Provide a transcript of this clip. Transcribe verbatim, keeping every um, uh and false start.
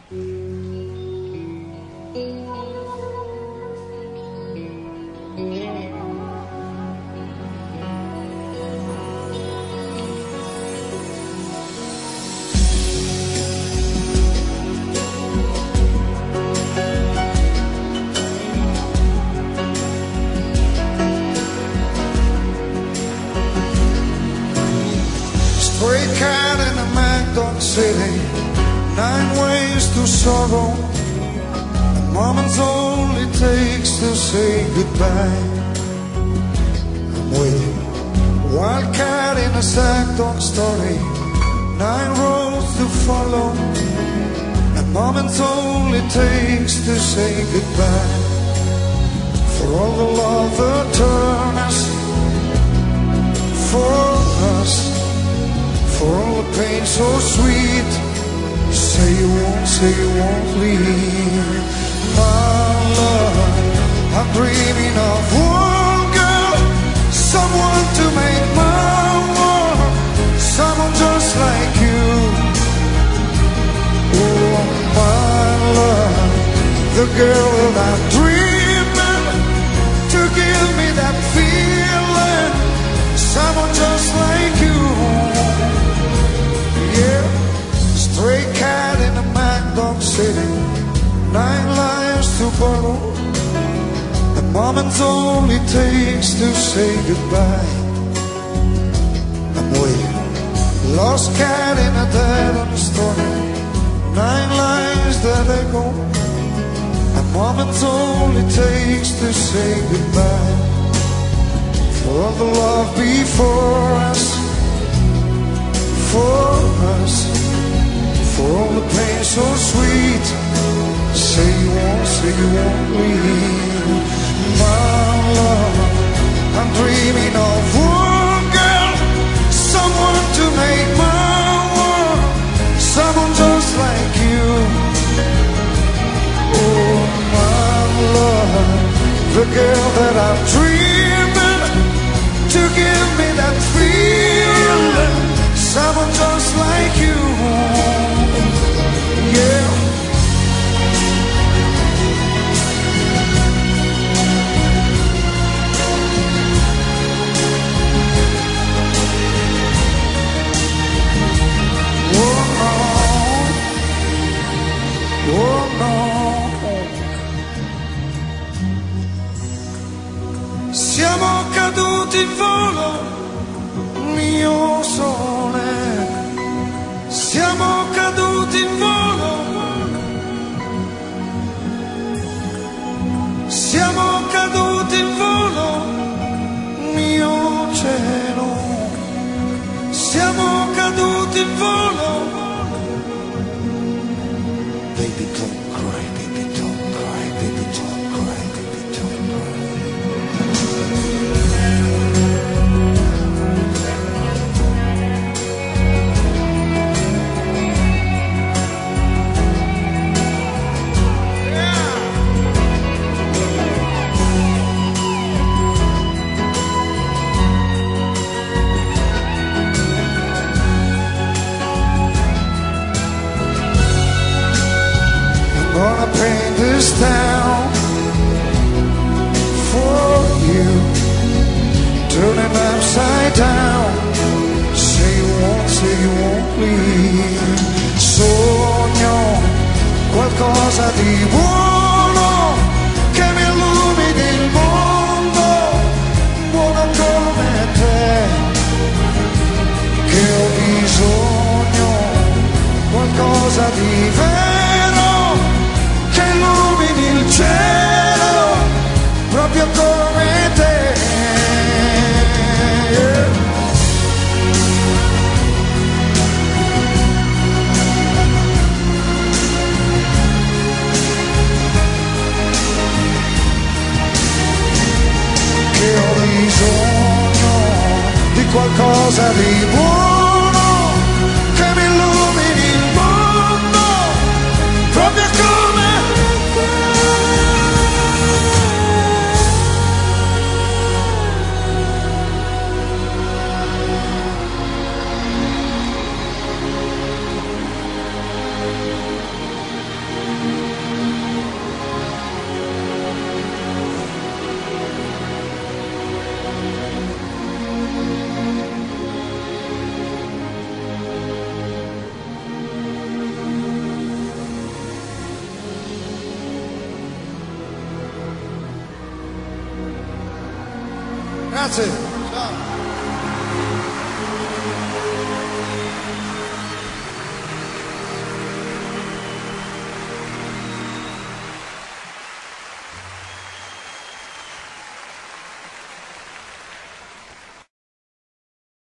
Stray cat in a McDonald city, nine ways to sorrow. A moment only takes to say goodbye. I'm waiting. Wild cat in a sad dog story, nine roads to follow. A moment only takes to say goodbye. For all the love that turned us, for us. For all the pain so sweet, say you won't, say you won't leave. My love, I'm dreaming of one girl, someone to make my world, someone just like you. Oh, my love, the girl that I'm dreaming, to give me that feeling, someone just like you. Yeah, stray cat in a McDonald city, nine lives to borrow. A moment only takes to say goodbye. I'm waiting. Lost cat in a dead end story, nine lives that echo. A moment only takes to say goodbye. For all the love before us, for us, for all the pain so sweet, say you won't, say you won't leave. My love, I'm dreaming of one girl, someone to make my world, someone just like you. Oh, my love, the girl that I'm dreaming, to give me that feeling, someone just like you, yeah. Oh no, oh no. Siamo caduti in volo, mio sole. Siamo caduti in volo, siamo caduti in volo, mio cielo. Siamo caduti in volo. Baby don't cry, baby don't cry, baby don't cry, baby don't cry. Gonna paint this town for you, turn it upside down, say you won't, say you won't leave. Sogno qualcosa di buono, che mi illumini il mondo, buono come te, che ho bisogno, qualcosa di vero, che illumini il cielo, proprio come te. Yeah. Che ho bisogno di qualcosa di buono, che mi illumini il mondo, proprio come Grazie.